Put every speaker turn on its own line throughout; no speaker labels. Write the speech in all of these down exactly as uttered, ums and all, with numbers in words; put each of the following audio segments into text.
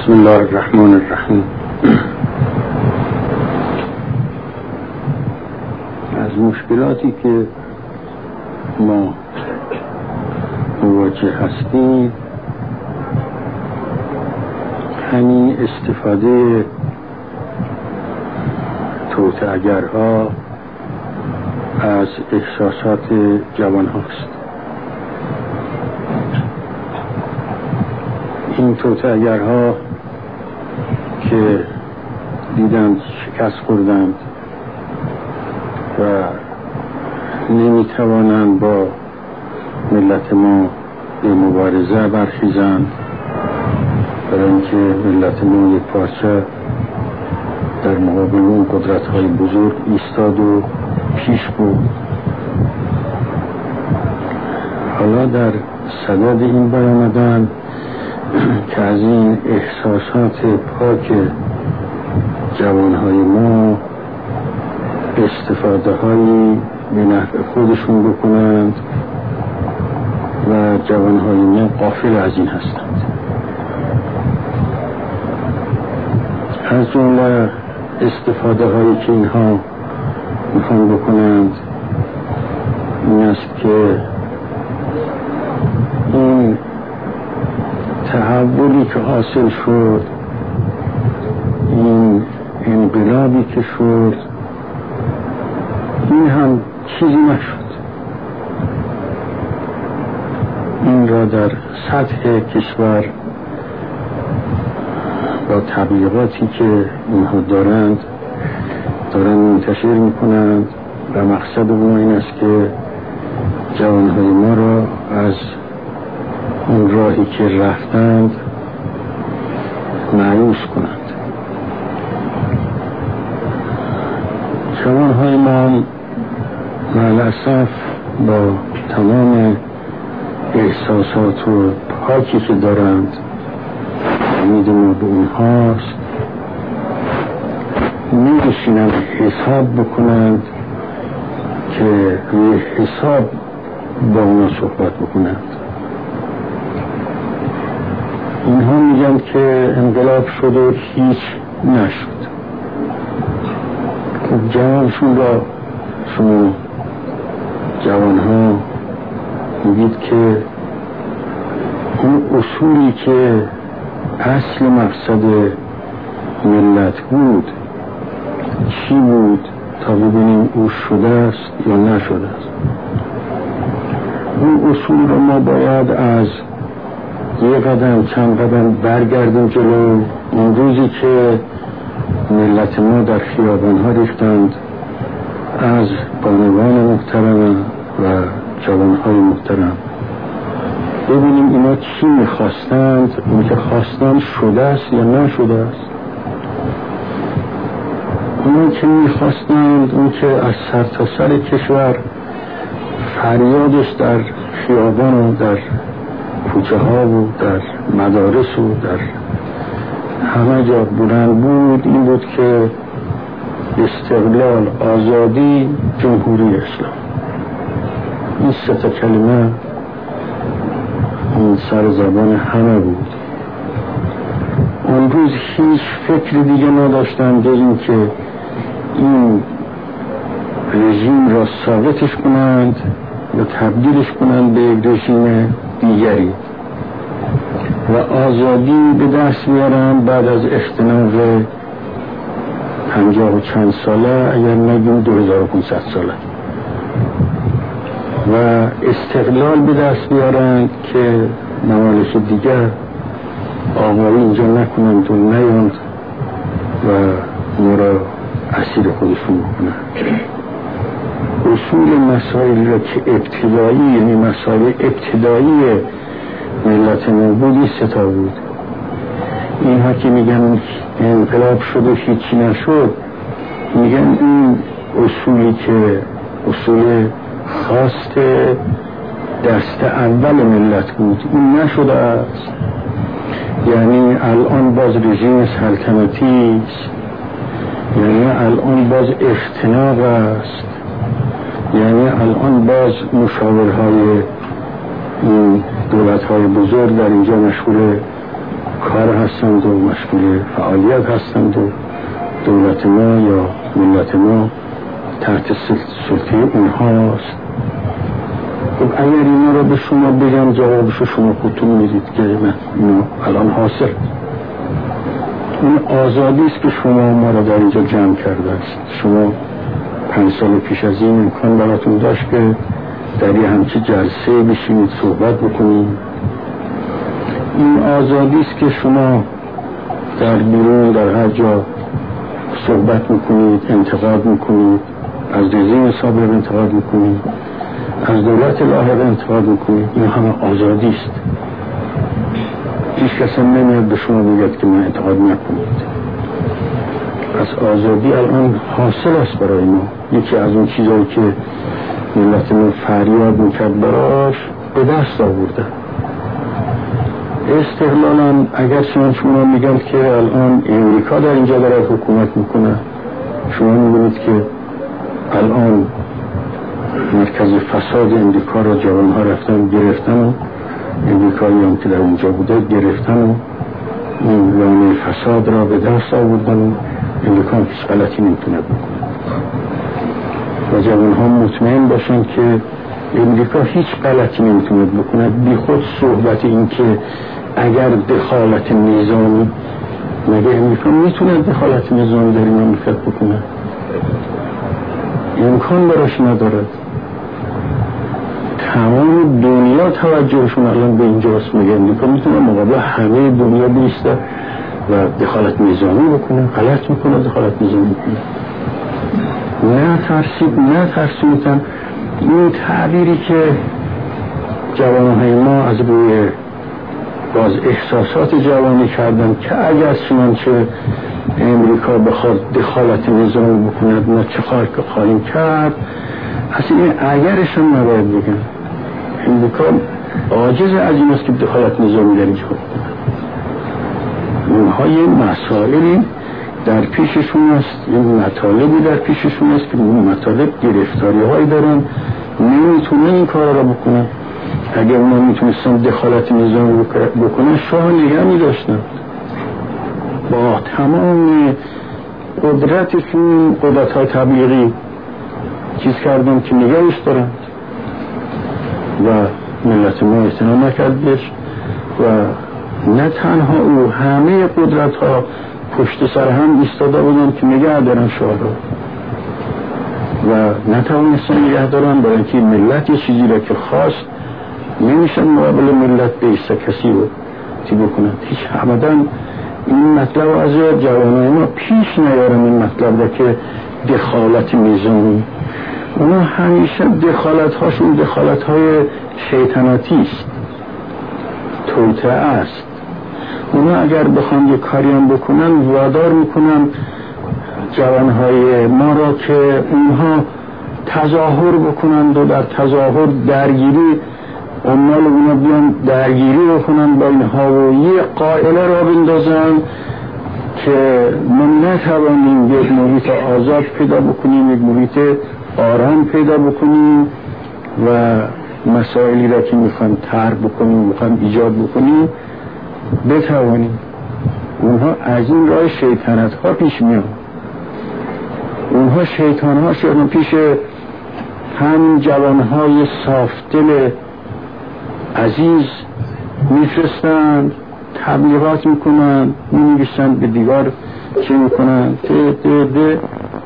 بسم الله الرحمن الرحیم. از مشکلاتی که ما مواجه هستیم همین استفاده توطئه‌گرها از احساسات جوان هاست. این توطئه‌گرها که دیدند شکست خوردند و نمیتوانند با ملت ما به مبارزه برخیزند، برای اینکه ملت ما یک پارچه در مقابل اون قدرت‌های بزرگ ایستاد و پیش بود. حالا در صدد این بیامدن که از این احساسات پاک جوانهای ما استفاده هایی به نفع خودشون بکنند و جوانهای ما غافل از این هستند. از جمله استفاده هایی که اینها میخوان بکنند این است که این تحولی که حاصل شد، این انقلابی که شد، این هم چیزی نشد. این را در سطح کشور با تبلیغاتی که اینها دارند دارند منتشر میکنند و مقصد اونها این است که جوانهای ما را از اون راهی که رفتند مایوس کنند. جوانهای ما معلاسف با تمام احساسات و پاکی که دارند، امید ما به اونهاست، نمی‌شینند حساب بکنند که روی حساب با اونا صحبت بکنند. اینها میگن که انقلاب شد و هیچ نشد. خب جوانشون را شما جوانها میگید که اون اصولی که اصل مقصد ملت بود چی بود تا ببینیم او شده است یا نشده است. اون اصول را ما باید از یه قدم چند قدم برگردیم جلو. اون روزی که ملت ما در خیابان ها ریختند از بانوان محترم و جوان های محترم، ببینیم اینا چی میخواستند، اون که خواستند شده است یا نشده است. اون که میخواستند، اون که از سر تا سر کشور فریادش در خیابان و در کوچه ها و در مدارس و در همه جا بلند بود، این بود که استقلال، آزادی، جمهوری اسلام. این سه تا کلمه اون سر زبان همه بود. اون روز هیچ فکر دیگه نداشتن جز این که این رژیم را ساقطش کنند و تبدیلش کنند به رژیم دیگری و آزادی به دست بیارن بعد از اختناق پنجاه و چند ساله، اگر نگیم دو هزار و پانصد ساله، و استقلال به دست بیارن که ممالک دیگر آقایی اینجا نکنند و نیاند و ما را اسیر خودشون بکنند. اصول مسائل را که ابتدایی، یعنی مسائل ابتدایی ملت ما بود، این ستا بود. اینها که میگن انقلاب شد و هیچی نشد، میگن این اصولی که اصول خواست دست اول ملت بود این نشده است. یعنی الان باز رژیم سلطنتی است، یعنی الان باز اختناق است، یعنی الان باز مشاورهای این دولت‌های بزرگ در اینجا مشغول کار هستند و مشغول فعالیت هستند و دولت ما یا ملت ما تحت سلطه اونهاست. خب اگر اینا رو به شما بگم جوابشو شما خودتون میدید که من اینو الان حاصل این آزادی است که شما ما رو در اینجا جمع کرده است. شما پنج سال پیش از این امکان براتون داشت که در یه همچی جلسه بشینید صحبت بکنید. این آزادی است که شما در بیرون در هر جا صحبت میکنید، انتقاد میکنید، از رژیم سابق انتقاد میکنید، از دولت لاحقه انتقاد میکنید. این همه آزادی است. هیچ کس هم نمیاد به شما بگید که من انتقاد نکنید. از آزادی الان حاصل است برای ما. یکی از اون چیزایی که ملت ما فریاد میکرد براش به دست آورده. استقلالا اگر شما میگن که الان امریکا در اینجا داره حکومت میکنه، شما میبینید که الان مرکز فساد امریکا را جوانها رفتن گرفتن و امریکایی هم که در اونجا بوده گرفتن و این لانه فساد را به دست آوردن و امریکا هم هیچ غلطی نمیتونه بکنه و جوانها مطمئن باشن که امریکا هیچ غلطی نمیتونه بکنه. بی خود صحبت این که اگر دخالت نظامی، مگه امریکا میتونه دخالت نظامی در این مملکت بکنه؟ امکان براش ندارد. تمام دنیا توجهشون الان به اینجاست. مگه امریکا میتونه مقابل همه دنیا بیسته و دخالت نظامی بکنه؟ غلط میکنه دخالت نظامی بکنه. نه ترسید نه ترسیدن. این تعبیری که جوانهای ما از روی باز احساسات جوانی کردن که اگر چنانچه امریکا بخواد دخالت نظامی بکند ما چه کار که خواهیم کرد، اصلا این اگرش هم نباید بگن. امریکا عاجز از این است که دخالت نظامی در اینجا بکنه. اونها یه مسائلی در پیششون است، یه مطالبی در پیششون است که اون مطالب گرفتاری هایی دارن، نمیتونن این کار را بکنن. اگر اونا میتونستن دخالت نظامی بکنن شاه نگه میداشتن. با تمام قدرتشون قدرت های تبلیغی چیز کردن که نگهش دارن و ملت ما اعتنا نکردش و نه تنها او، همه قدرت ها پشت سر هم ایستاده بودن که نگه دارن شاه رو و نتوانستن نگه دارن، برای اینکه ملت یه چیزی را که خواست نمیشن مقابل ملت بیسته کسی رو تی بکنن. هیچ ابدا این مطلب از جوانای ما پیش نیارن. این مطلب را که دخالت نظامی، اونا همیشه دخالت هاشون دخالت های شیطنتی است، توطئه است. اونا اگر بخوان یه کاری هم بکنن وادار میکنن جوانهای ما را که اونها تظاهر بکنند و در تظاهر درگیری عمال اونا بیان درگیری بکنن با اینها و یه قائله را بندازن که ما نتوانیم یک محیط آزاد پیدا بکنیم، یک محیط آرام پیدا بکنیم و مسائلی را که میخوان طرح بکنیم میخوان ایجاد بکنیم بتوانیم. اونها از این راه شیطنت ها پیش میان. اونها شیطان ها شدن پیش هم جوان های صافدل عزیز میفرستند، تبلیغات میکنن، مینویسند به دیوار چه میکنن ده ده ده.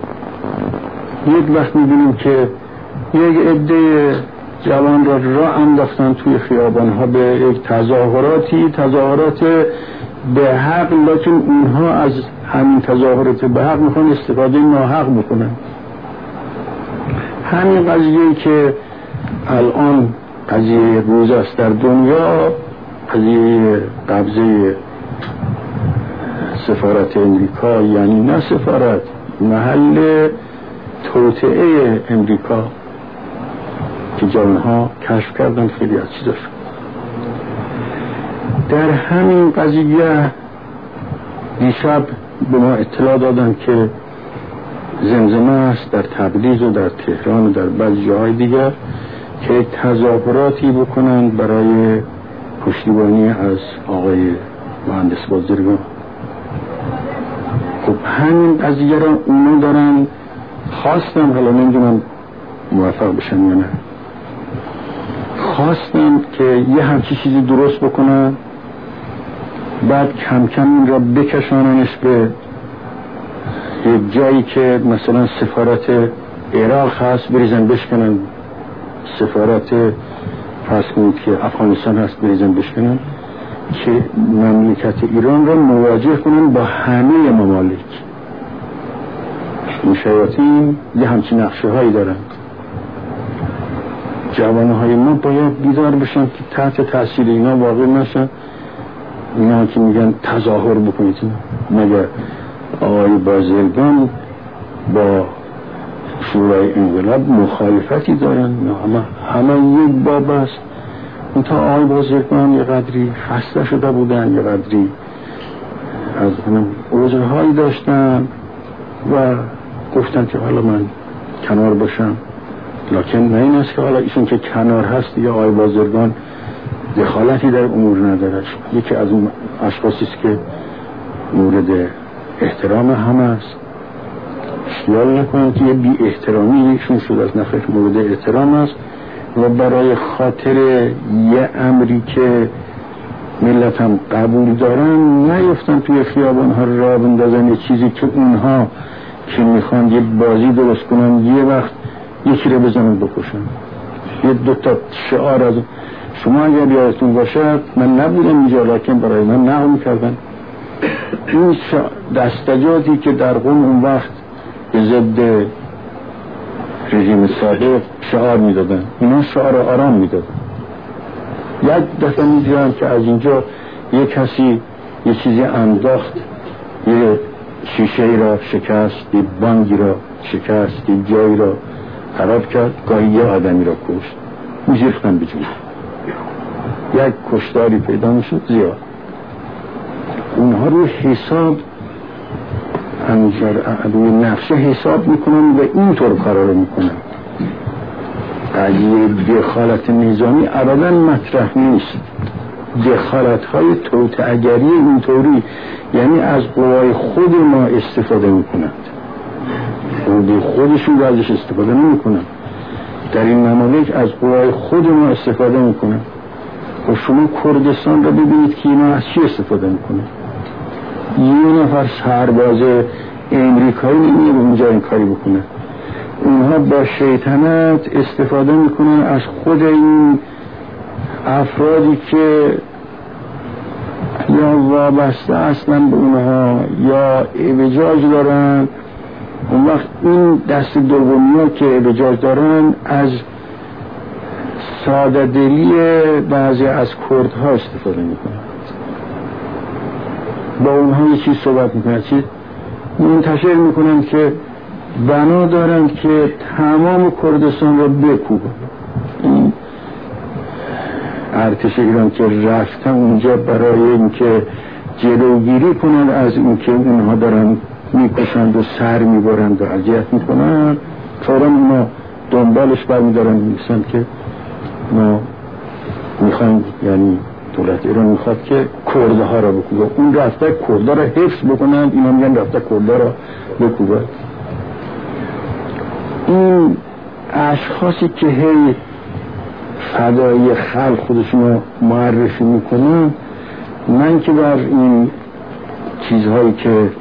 یک وقت میبینیم که یک عده جوان را راه انداختن توی خیابان ها به یک تظاهراتی تظاهرات به حق، لیکن اونها از همین تظاهرات به حق میخوان استفاده ناحق بکنن. همین قضیه که الان قضیه روز است در دنیا، قضیه قبضه سفارت امریکا، یعنی نه سفارت، محل توطئه امریکا که جوانها کشف کردن خیلی از چیزاش. در همین قضیه دیشب به ما اطلاع دادن که زمزمه است در تبریز و در تهران و در بعضی جاهای دیگر که تظاهراتی بکنن برای پشتیبانی از آقای مهندس بازرگان. خب همین قضیه را اونو دارن خواستم، حالا نمیدونم موفق بشن یا نه، خواستم که یه همچی چیزی درست بکنن، بعد کم کم این را بکشاننش به یک جایی که مثلا سفارت عراق هست بریزن بشکنن، سفارت فرض کنید که افغانستان هست بریزن بشکنن، که مملکت ایران را مواجه کنن با همه ممالک. این شیاطین یه همچین نقشه هایی دارن. جوانهای ما باید بیدار بشن که تحت تاثیر اینا واقع نشن. اینا که میگن تظاهر بکنید، مگر آقای بازرگان با شورای انقلاب مخالفتی دارن؟ همه همه یک باب است. اون تا آقای بازرگان یه قدری خسته شده بودن، یه قدری از همون عذرهایی داشتن و گفتن که حالا من کنار باشم. لکن نه این است که حالا ایشون که کنار هست یا آقای بازرگان دخالتی در امور نداره. یکی از اون اشخاصی است که مورد احترام همه است. خیال نکنم که یه بی احترامی ایشون شده از نخیر، مورد احترام است و برای خاطر یه امری که ملت هم قبول دارن نیفتن توی خیابان ها را بندازن یه چیزی که اونها که میخوان یه بازی درست کنن، یه وقت یکی رو بزنن بکشن. یه دوتا شعار از شما اگر یادتون باشد، من نبودم اینجا لکن برای من نقل میکردن این دستجاتی که در قم اون وقت به ضد رژیم سابق شعار میدادن، اینا شعار آرام میدادن. یک دفعه میدیدن که از اینجا یک کسی یه چیزی انداخت، یه شیشه ای را شکست، یه بانگی را شکست، یه جایی را خراب کرد، گاهی یه آدمی را کشت، میزیختن به جون. یک کشتاری پیدا میشد زیاد. اونها رو حساب همینجور روی نقشه حساب میکنن و اینطور کارا رو میکنن. قضیه دخالت نظامی ابدا مطرح نیست. دخالت های توطئه‌گری اینطوری، یعنی از قوای خود ما استفاده میکنند، قوای خودشون ازش استفاده نمیکنند. در این ممالک از قوای خود ما استفاده میکنند. و شما کردستان رو ببینید که اینا از چی استفاده میکنند. یه نفر سرباز امریکایی نمیه اونجا این کاری بکنه. اونها با شیطنت استفاده میکنن از خود این افرادی که یا وابسته اصلا به اونها یا اعوجاج دارن. اون وقت این دست دومی ها که اعوجاج دارن از ساده دلی بعضی از کردها استفاده میکنن، با اونها یه چیز صحبت میکنن، چیز منتشر میکنن که بنا دارن که تمام کردستان را بکوبن. این ارتش ایران که رفتن اونجا برای اینکه جلوگیری کنن از اینکه اونها دارن میکشند و سر میبرند و اذیت میکنن، فوراً اونا دنبالش برمیدارن میگن که ما میخوایم، یعنی دولت ایران میخواد که کرده ها را بکوبه. اون رفته کرده را حفظ بکنند، اینا میگن رفته کرده را بکوبه. این اشخاصی که هی فدای خلق خودشون معرفی میکنن، من که بر این چیزهایی که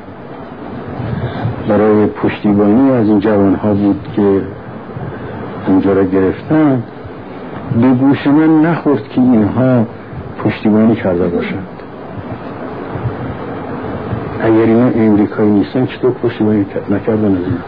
برای پشتیبانی از این جوانها بود که اونجا را گرفتن، به گوش من نخورد که اینها پشتیبانی کرده باشند. اگر اینا امریکایی نیستن چطور پشتیبانی نکردن از اینا؟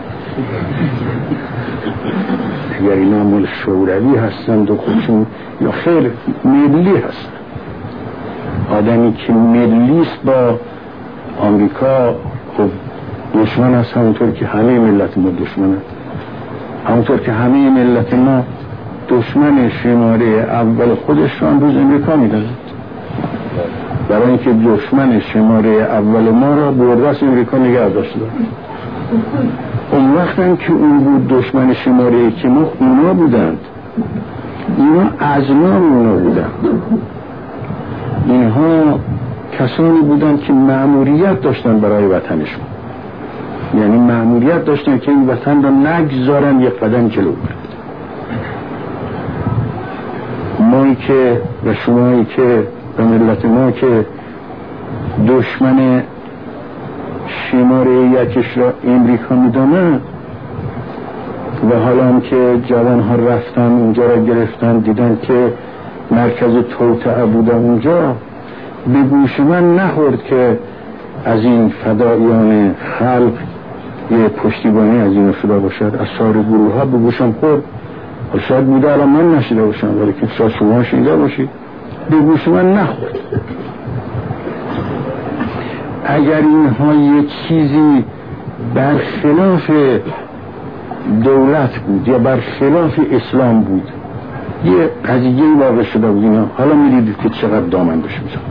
اگر اینا مال شوروی هستند و خودشون یا خیر ملی هستند، آدمی که ملیست با آمریکا خب دشمن هست، همونطور که همه ملت ما دشمن هست، همونطور که همه ملت ما دشمن شماره اول خودشان روز امریکا میدازد، برای اینکه دشمن شماره اول ما را بردست امریکا نگه داشته. اون وقتن که اون بود دشمن شماره که ما اونا بودند، اینا از ما اونا بودند. اینها کسانی بودن که مأموریت داشتن برای وطنشون، یعنی مأموریت داشتن که این وطن را نگذارن یک قدم جلو برد. مایی که و شمایی که و ملت ما که دشمن شماره یکش را امریکا میدانند و حالا هم که جوان ها رفتن اونجا را گرفتن، دیدن که مرکز توطئه بوده اونجا، به گوش من نخورد که از این فدایان خلق یه پشتیبانی از این شده باشد. از سایر گروه ها به گوشم خورد، شاید بوده الان من نشیده باشم، ولی که شاید شما شنیده باشید، به گوش من نخورد. اگر اینها یه چیزی برخلاف دولت بود یا برخلاف اسلام بود، یه قضیه واقع شده بود اینا، حالا میدیدید که چقدر دامن بشه میزن.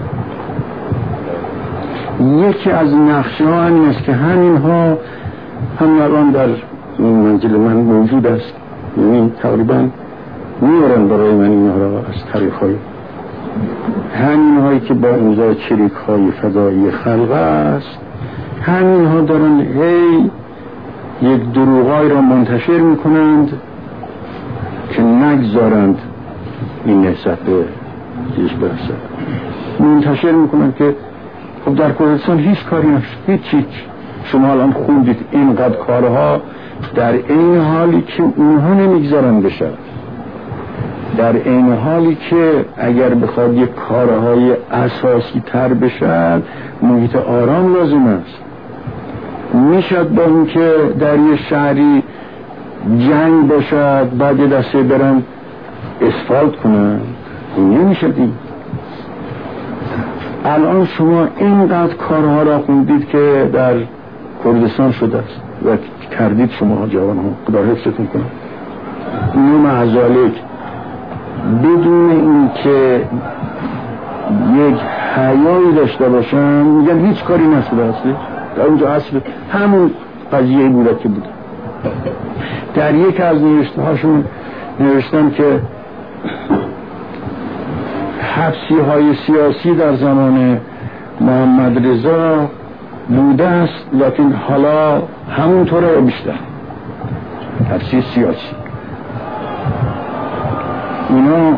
یکی از نقشه ها همین است که همین ها هم الان در منزل من موجود است، یعنی تقریبا میارن برای من اینها را از طریق های همین هایی که با امضای چریک های فدایی خلق است، همین ها دارن هی یک دروغای را منتشر میکنند که نگذارند این نسبت به چیز برسد. منتشر میکنند که خب در کردستان هیچ کاری نشد، هیچ هیچ شما الان خوندید اینقدر کارها، در این حالی که اونها نمیگذارن بشه، در این حالی که اگر بخواد یک کارهای اساسی تر بشد محیط آرام لازم است. میشد با اون که در یه شهری جنگ باشد بعد یه دسته برن اسفالت کنن، این نمیشد. این الان شما اینقدر کارها را خوندید که در کردستان شده است و کردید شما جوان ها، خدا حفظتون کنه. اینو معذالک بدون این که یک حیایی داشته باشن میگن هیچ کاری نشده اصلی. در اونجا اصل همون قضیه بوده که بوده. در یک از نوشته هاشون نوشتن که حبسی های سیاسی در زمان محمد رضا بوده است، لیکن حالا همونطوره بیشتر حبسی سیاسی. اینا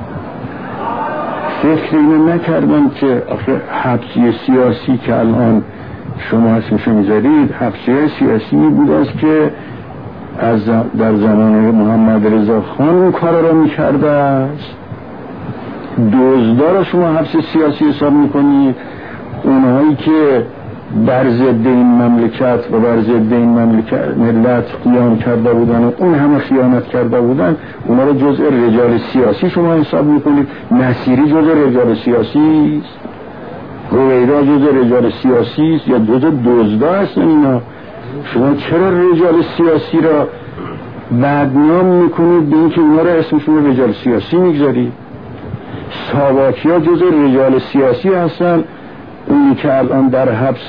فکر اینو نکردن که آخه حبسی سیاسی که الان شما اسمشو میذارید حبسی سیاسی بود است که از در زمان محمد رضا خان اون کار را میکرده است. دزدا را شما حبس سیاسی حساب میکنید، اونهایی که بر ضد این مملکت و بر ضد این مملکت ملت قیام کرده بودن و اون همه خیانت کرده بودن، اونا رو جزء رجال سیاسی شما حساب میکنید. نصیری جزء رجال سیاسی است، رویدا جزء رجال سیاسی است یا جزء دزدا هستن اینا. شما چرا رجال سیاسی را بدنام میکنید به اینکه اونا را اسمشون رجال سیاسی میگذارید؟ ساواکی ها جزء رجال سیاسی هستن. اونی که الان در حبس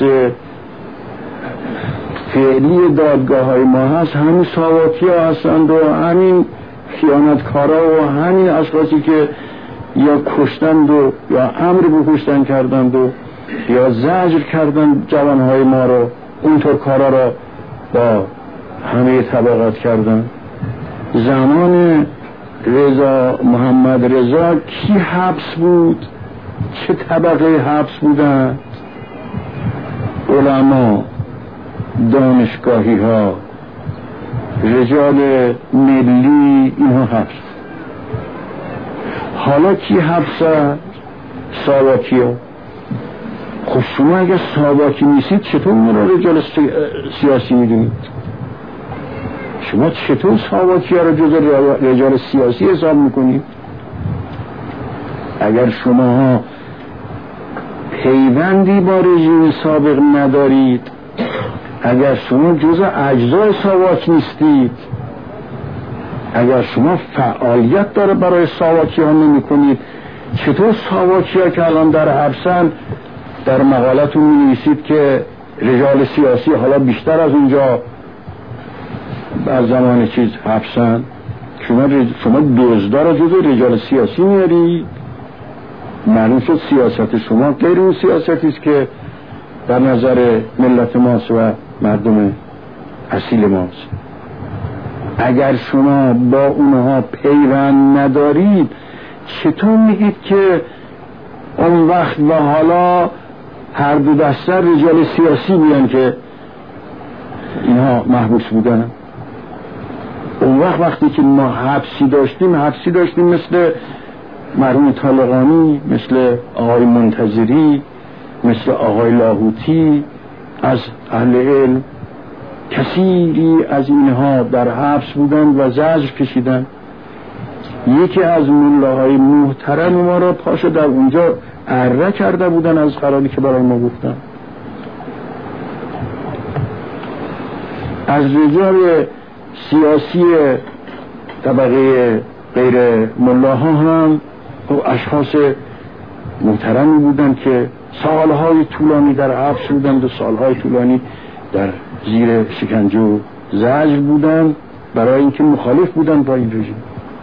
فعلی دادگاه های ما هست همین ساواکی ها هستند و همین خیانتکارا و همین اشخاصی که یا کشتند و یا امر به کشتن کردند و یا زجر کردند جوانهای ما رو، اونطور کارا را با همه طبقات کردن. زمان رضا محمد رضا کی حبس بود؟ چه طبقه حبس بودند؟ علما، دانشگاهی ها، رجال ملی، اینها حبس. حالا کی حبس؟ ساواکی ها. خب شما اگر ساواکی نیستید چطور اون را رجال سیاسی میدونید؟ شما چطور ساواکی ها را جز رجال سیاسی حساب میکنید؟ اگر شما پیوندی با رژیم سابق ندارید، اگر شما جز اجزای ساواک نیستید، اگر شما فعالیت داره برای ساواکی ها نمی کنید، چطور ساواکی ها که الان در حبسن در مقالتون می نویسید که رجال سیاسی حالا بیشتر از اونجا بر زمان چیز حبسن؟ شما رج... شما دزدا را جز رجال سیاسی میارید؟ معلوم شد سیاست شما غیر اون سیاستی است که در نظر ملت ماست و مردم اصیل ماست. اگر شما با اونها پیوند ندارید چطور میگید که اون وقت و حالا هر دو دسته رجال سیاسی بیان که اینها محبوس بودن؟ اون وقت وقتی که ما حبسی داشتیم حبسی داشتیم مثل مرحوم طالقانی، مثل آقای منتظری، مثل آقای لاهوتی از اهل علم. کثیری از اینها در حبس بودند و زجر کشیدند. یکی از ملاهای محترم ما را پاشو در اونجا اره کرده بودن از قراری که برای ما گفتن. از رجال سیاسی طبقه غیر ملاها هم اشخاص محترمی بودن که سالهای طولانی در حبس بودند و سالهای طولانی در زیر شکنجه و زجر بودند برای اینکه مخالف بودند با این رژیم.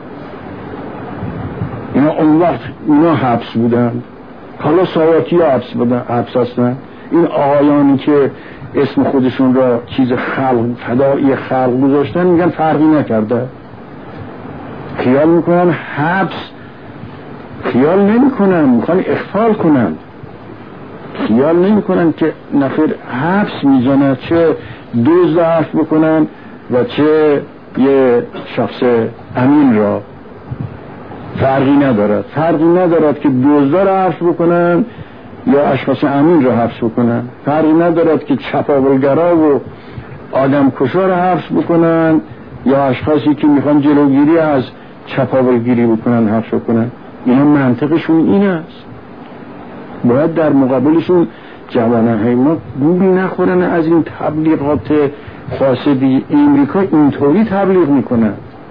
اینا اون وقت اینا حبس بودند. حالا ساواکی ها حبس بودن، حبس هستند. این آقایانی که اسم خودشون را چیز خلق فدایی خلق گذاشتن میگن فرقی نکرده. خیال میکنن حبس، خیال نمیکنن میخوان اخفال کنن، خیال نمیکنن که نفر حبس میزنه چه دوز حرف بکنن و چه یه شخص امین را. فرقی ندارد فرقی ندارد که دوزدار حبس بکنن یا اشخاص امین را حبس بکنن. فرقی ندارد که چپاولگرا و آدم کشا را حبس بکنن یا اشخاصی که میخوان جلوگیری از چپاولگیری بکنن حبس بکنن. اینا منطقشون این است. باید در مقابلشون جوانه ما گولی نخورن از این تبلیغات فاسدی. امریکا اینطوری تبلیغ میکنن.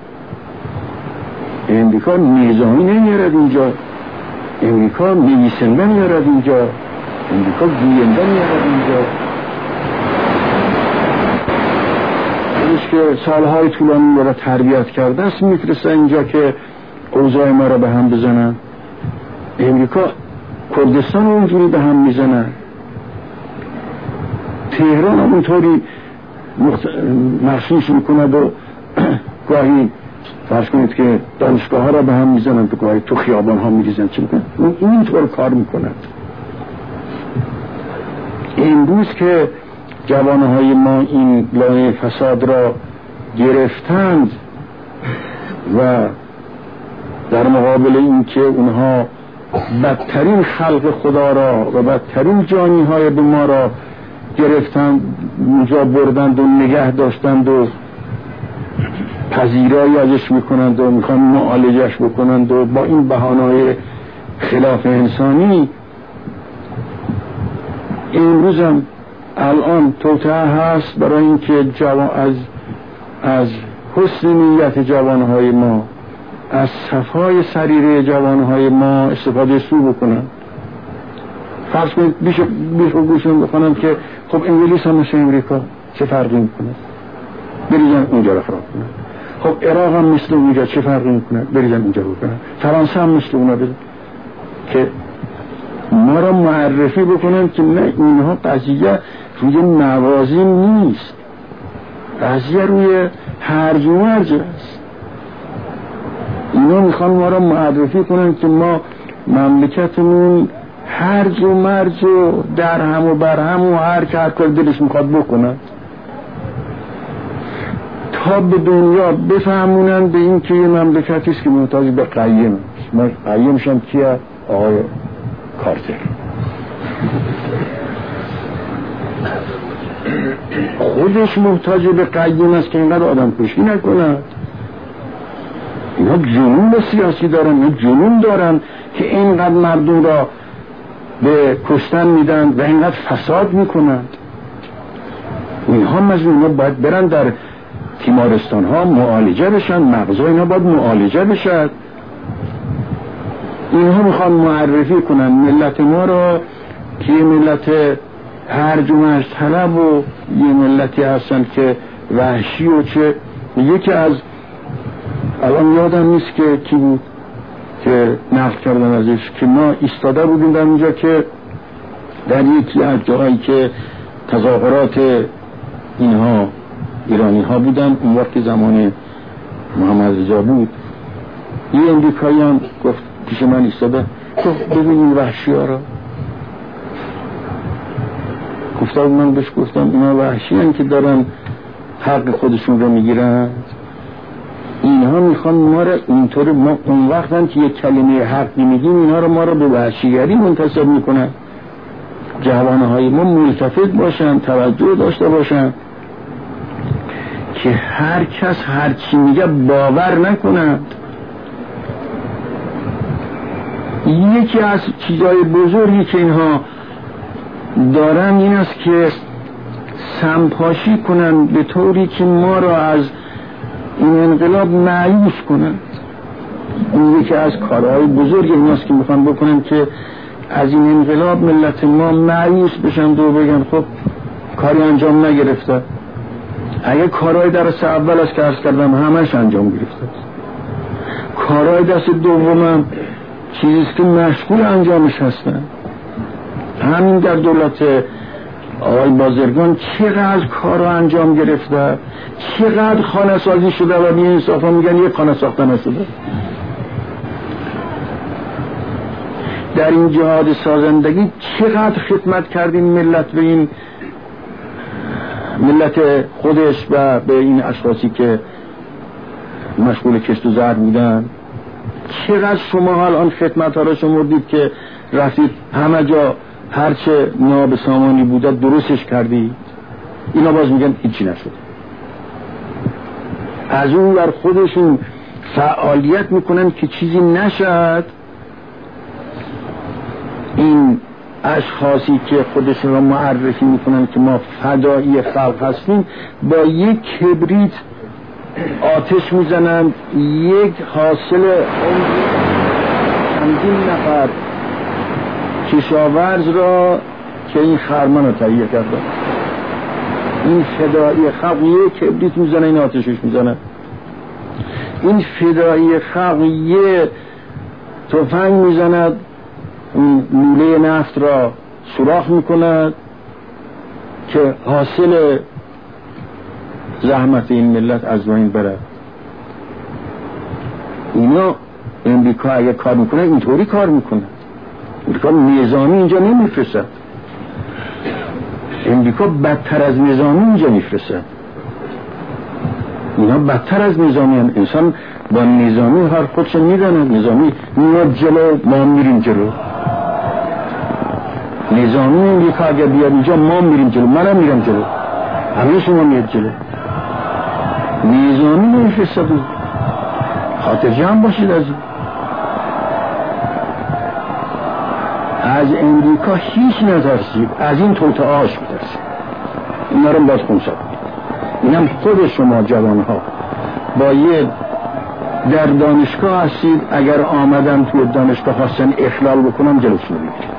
امریکا نظامی نمیارد اینجا، امریکا نویسنده میارد اینجا، امریکا گوینده میارد اینجا. اینش که سالهای طولانی را تربیت کرده است میفرسته اینجا که اوضاع ما را به هم بزنن. امریکا کردستان اونجوری به هم میزنن، تهران هم اونطوری مخت... مخصوص میکند و گاهی فرض کنید که دانشگاه ها را به هم میزنن و گاهی تو خیابان ها میریزن. چی میکنن؟ اون اینطور کار میکنند. امروز که جوانهای ما این لایه فساد را گرفتند و در مقابل این که اونها بدترین خلق خدا را و بدترین جانی های به ما را گرفتند، اونجا بردند و نگه داشتند و پذیرایی ازش میکنند و میخوان معالجش بکنند و با این بهانه‌های خلاف انسانی. امروز هم الان توطئه هست برای اینکه جوان از از حسن نیت جوانهای ما، از صفای سریره جوانهای ما استفاده سو بکنن. فرض کنید بیشه بیشه گوشون بخونن که خب انگلیس هم مثل امریکا چه فرقی میکنه، بریزن اونجا را خراب کنن. خب عراق هم مثل اونجا چه فرقی میکنه، بریزن اونجا رو کنن. فرانسه هم مثل اونا بریزن. که ما را معرفی بکنن که نه، اینها قضیه روی موازین نیست، قضیه روی هرج و مرج است. اینا میخوان ما را معرفی کنن که ما مملکتمون هرج و مرج و در هم و بر هم و هر که هر کار دلش میخواد بکنن، تا به دنیا بفهمونن به این که یه مملکتی است که محتاج به قیم. ما قیمش هم کیه؟ آقای کارتر. خودش محتاج به قیم است که اینقدر آدم کشی نکند. اینا جنون سیاسی دارن، اینا جنون دارن که اینقدر مردم را به کشتن میدن و اینقدر فساد میکنند. اینها مجموعه باید برن در تیمارستان ها معالجه بشن، مغزای اینا باید معالجه بشن. اینها میخوان معرفی کنن ملت ما را که یه ملت هرج و مرج طلب و یه ملتی هستن که وحشی و چه. یکی از الان یادم نیست که کی بود، که نقل کردن ازش که ما ایستاده بودیم در اونجا که در یکی از جاهایی که تظاهرات اینها ایرانی ها بودن، اون وقت زمان محمد رضا بود، یه امریکایی هم گفت پیش من ایستاده، گفت ببینید وحشی ها را. گفتم من بهش گفتم اینا وحشی هن که دارن حق خودشون رو میگیرن، اینها میخوان ما را اینطور، ما اون وقت هم که یک کلمه حقی میگیم اینها را ما را به وحشیگری منتسب میکنن. جوانهای ما ملتفت باشن، توجه داشته باشن که هر کس هر چی میگه باور نکنند. یکی از چیزای بزرگی که اینها دارن این است که سمپاشی کنن به طوری که ما را از این انقلاب مایوس کنن. این یکی از کارهای بزرگ ایناست که میخوان بکنن که از این انقلاب ملت ما مایوس بشن و بگن خب کاری انجام نگرفته. اگه کارهای درس اول است که عرض کردم همش انجام گرفته، کارهای دست دومم چیزیست که مشغول انجامش هستن. همین در دولت آقای بازرگان چقدر کار رو انجام گرفته، چقدر خانه سازی شده و بی انصافا میگن یک خانه ساخته نشده. در این جهاد سازندگی چقدر خدمت کردیم ملت به این ملت خودش و به این اشخاصی که مشغول کشت و زرع بودن. چقدر شما الان خدمت ها را شمردید که رفتید همه جا هرچه نابسامانی بوده درستش کردید. اینا باز میگن هیچی نشد. از اون ور خودشون فعالیت میکنن که چیزی نشد. این اشخاصی که خودشون را معرفی میکنن که ما فدایی خلق هستیم با یک کبریت آتش میزنن یک حاصل چندین نفر کشاورز را که این خرمن رو تهیه کرده. این فدایی خلق یک کبریت میزنه این آتشش میزنه. این فدایی خلق یک تفنگ میزند این لوله نفت را سوراخ میکند که حاصل زحمت این ملت از بین بره. اینا امریکا اگه کار میکنه اینطوری کار میکنه. امریکا نظامی اینجا نمیفرستد. امریکا بدتر از نظامی اینجا میفرستد. اینا بدتر از نظامی هم. انسان با نظامی هر خودش میداند. نظامی میاد جلو، ما میریم جلو. نظامی امریکا اگر بیاد اینجا ما میریم جلو، منم میرم جلو، همه شما میاد جلو. نظامی نمیفرستد. خاطر جمع باشید از این. از امریکا هیچ نترسید، از این توته آش میترسید. اینا رو باز خونسد. اینم خود شما جوان ها با یه در دانشگاه هستید، اگر آمدن توی دانشگاه خواستن اخلال بکنم جلوشون بگیرید.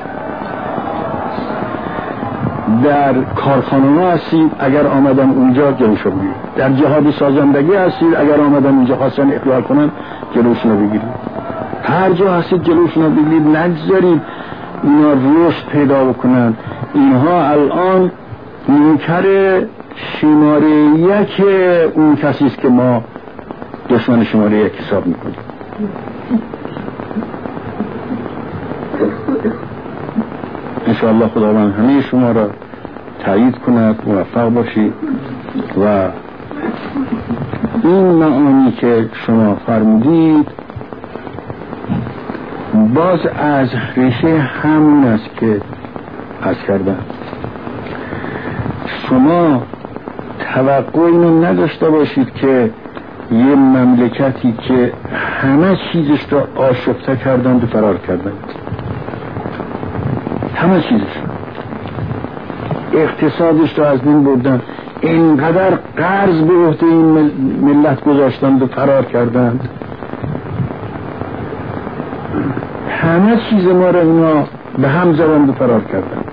در کارخانه ها هستید، اگر آمدن اونجا جلوشون بگیرید. در جهاد سازندگی هستید، اگر آمدن اونجا خواستن اخلال کنن جلوشون بگیرید. هر جا هستید جلوشون بگیرید. نگذارید اینا رشد پیدا بکنن. اینها الان منکر شماره یک اون کسی است که ما دشمن شماره یک حساب میکنیم. انشاءالله خداوند همه شما را تایید کند، موفق باشید و این معانی که شما فرمودید باز از ریشه همون است که عرض کردم. شما توقع اینو نداشته باشید که یه مملکتی که همه چیزش را آشفته کردند و فرار کردند، همه چیزش اقتصادش را از بین بردن، اینقدر قرض به عهده این ملت گذاشتند و فرار کردند، همه چیز ما را اینا به هم زدند و فرار کردند.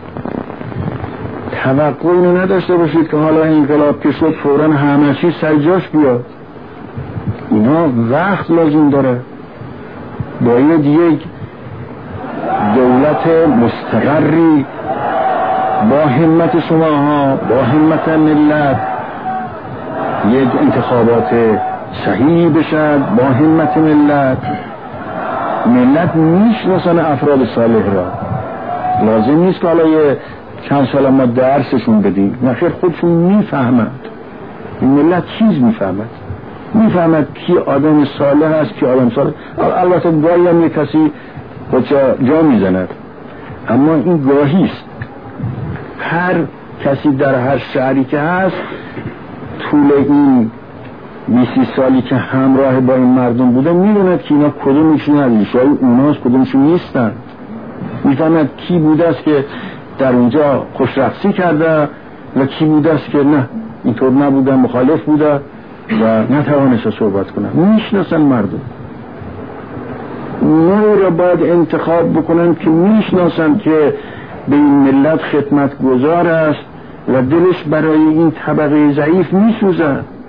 توقع اینو نداشته باشید که حالا انقلاب که شد فوراً همه چیز سر جاش بیاد. اینا وقت لازم داره. باید یک دولت مستقری با همت شماها، با همت ملت، یک انتخابات صحیح بشد با همت ملت. ملت میشناسن افراد صالح را، لازم نیست که حالا یه چند سال ما درسشون بدیم، نخیر خودشون میفهمند. این ملت چیز میفهمد، میفهمد کی آدم صالح است، کی آدم صالح. البته گاهی هم یه کسی خودشا جا میزند، اما این گاهی است. هر کسی در هر شهری که هست طول این بیست سالی که همراه با این مردم بوده میدوند که اینا کدومشون از ریشه‌های اوناست، کدومشون نیستن. میفهمد کی بوده است که در اونجا خوشرقصی کرده و کی بوده است که نه اینطور نبوده، مخالف بوده و نتوانست صحبت کنه. میشناسن مردم، نوع را باید انتخاب بکنن که میشناسن که به این ملت خدمت گذار است و دلش برای این طبقه ضعیف میسوزد.